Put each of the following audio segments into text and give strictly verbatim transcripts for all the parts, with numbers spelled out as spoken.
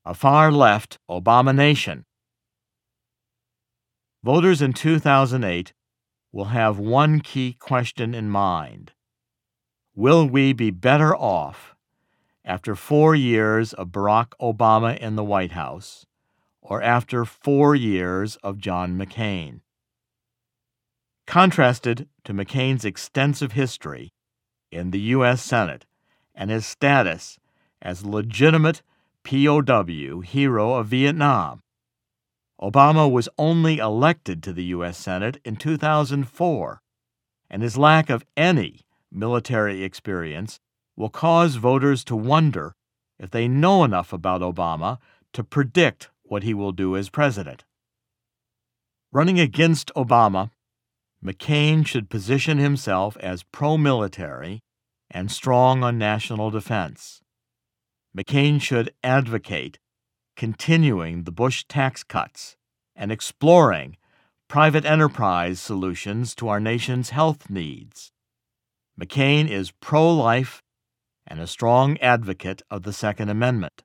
a far-left Obama-nation. Voters in two thousand eight will have one key question in mind. Will we be better off after four years of Barack Obama in the White House or after four years of John McCain? Contrasted to McCain's extensive history in the U S Senate and his status as legitimate P O W hero of Vietnam, Obama was only elected to the U S Senate in two thousand four, and his lack of any military experience will cause voters to wonder if they know enough about Obama to predict what he will do as president. Running against Obama, McCain should position himself as pro-military and strong on national defense. McCain should advocate continuing the Bush tax cuts and exploring private enterprise solutions to our nation's health needs. McCain is pro-life and a strong advocate of the Second Amendment.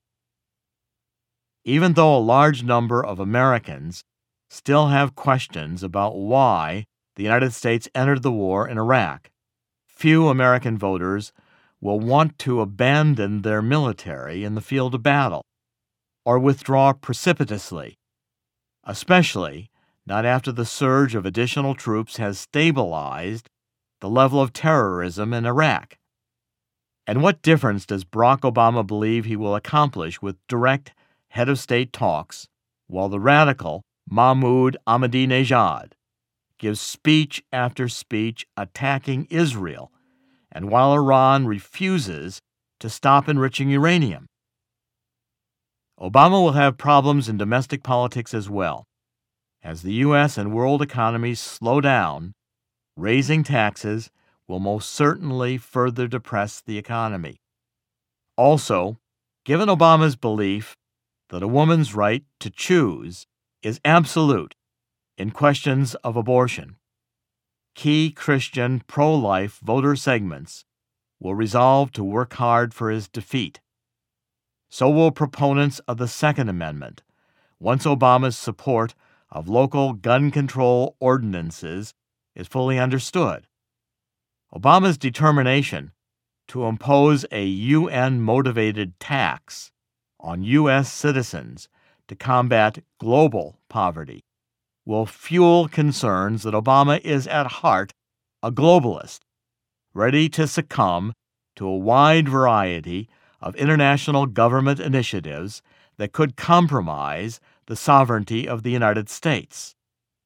Even though a large number of Americans still have questions about why the United States entered the war in Iraq, few American voters will want to abandon their military in the field of battle or withdraw precipitously, especially not after the surge of additional troops has stabilized the level of terrorism in Iraq. And what difference does Barack Obama believe he will accomplish with direct head-of-state talks while the radical Mahmoud Ahmadinejad gives speech after speech attacking Israel, and while Iran refuses to stop enriching uranium? Obama will have problems in domestic politics as well. As the U S and world economies slow down, raising taxes will most certainly further depress the economy. Also, given Obama's belief that a woman's right to choose is absolute in questions of abortion, key Christian pro-life voter segments will resolve to work hard for his defeat. So will proponents of the Second Amendment, once Obama's support of local gun control ordinances is fully understood. Obama's determination to impose a U N-motivated tax on U S citizens to combat global poverty will fuel concerns that Obama is at heart a globalist, ready to succumb to a wide variety of international government initiatives that could compromise the sovereignty of the United States.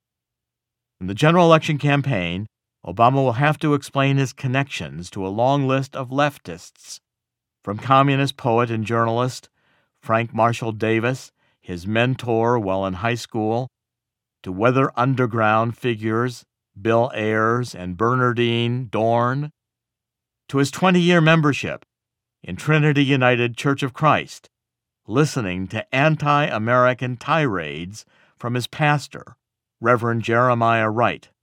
In the general election campaign, Obama will have to explain his connections to a long list of leftists, from communist poet and journalist Frank Marshall Davis, his mentor while in high school, to Weather Underground figures Bill Ayers and Bernardine Dorn, to his twenty-year membership in Trinity United Church of Christ, listening to anti-American tirades from his pastor, Reverend Jeremiah Wright.